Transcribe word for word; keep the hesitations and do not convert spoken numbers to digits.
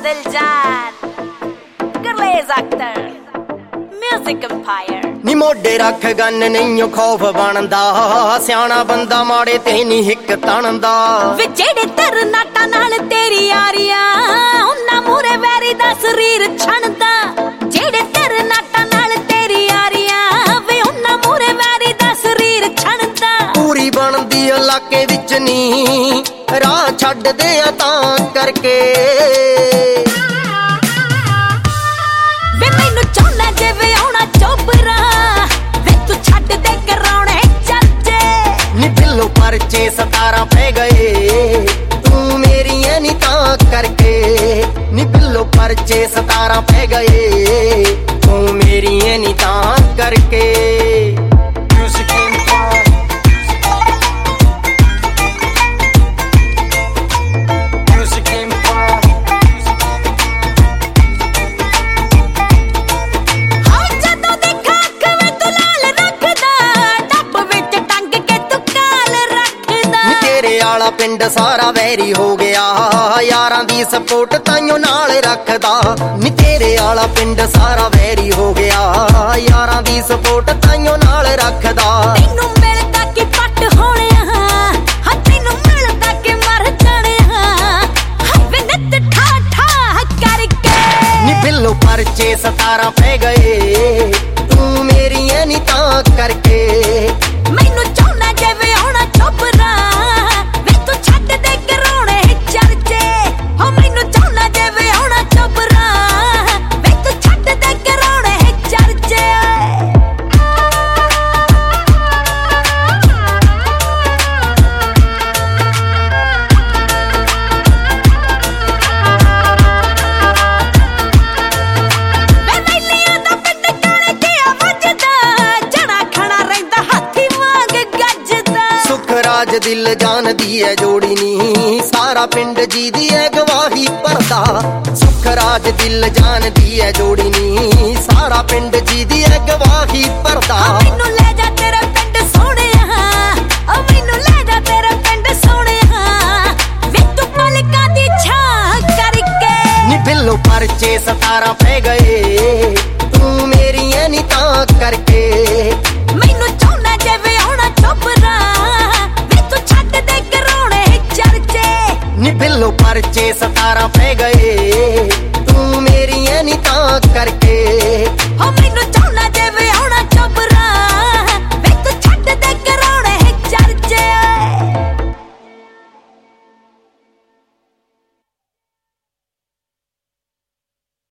दिलजान, Gurlej Akhtar, music empire. नी मोढे रख गन नहीं खौफ बनदा, सियाना बंदा माड़े ते नहीं हिक तणदा। वे जेड़े तेरे नाटा नाल तेरी यारियां, उन्ना मूरे वैरी दा शरीर छणदा। जेड़े तेरे नाटा नाल तेरी यारियां, वे उन्ना मूरे वैरी दा शरीर छणदा। पूरी बनदी इलाके विच नी राह छड्ड दे तां करके। वे मैनू चाहना जे वे आउणा चोपरा, वे तू छड्ड दे कराउणे चर्चे। नी बिल्लो परचे सतारा पै गए, तू मेरी है नी तां करके। नी बिल्लो परचे सतारा पै गए, तू मेरी है नी तां करके। आला पिंड सारा वैरी हो गया, यारां दी सपोर्ट ताइयों नाल रखदा। नी तेरे आला पिंड सारा वैरी हो गया, यारां दी सपोर्ट ताइयों नाल रखदा। तैनू मिलदा कि पट होणे हां, तैनू मिलदा कि मर जाणे हां। वे नित ठा ठा करके। नी बिल्लो परचे सतारा पै गए, तू मेरी है नी तां करके। मैनू चाहना जे वे आउणा चोपरा, राज दिल जान दी है जोड़ी नी, सारा पिंड जी दी है गवाही भरदा। सुख राज दिल जान दी है जोड़ी नी, सारा पिंड जी दी है गवाही भरदा। मैनू ले जा तेरे पिंड सोहणिया, ओ मैनू ले जा तेरे पिंड सोहणिया, वे तू पलकां दी छां करके। नी बिल्लो परचे सतारा पै गए, तू मेरी है नी तां करके। मैनू चाहना जे वे आउणा चोपरा, वे तू छड्ड दे कराउणे चर्चे। नी बिल्लो परचे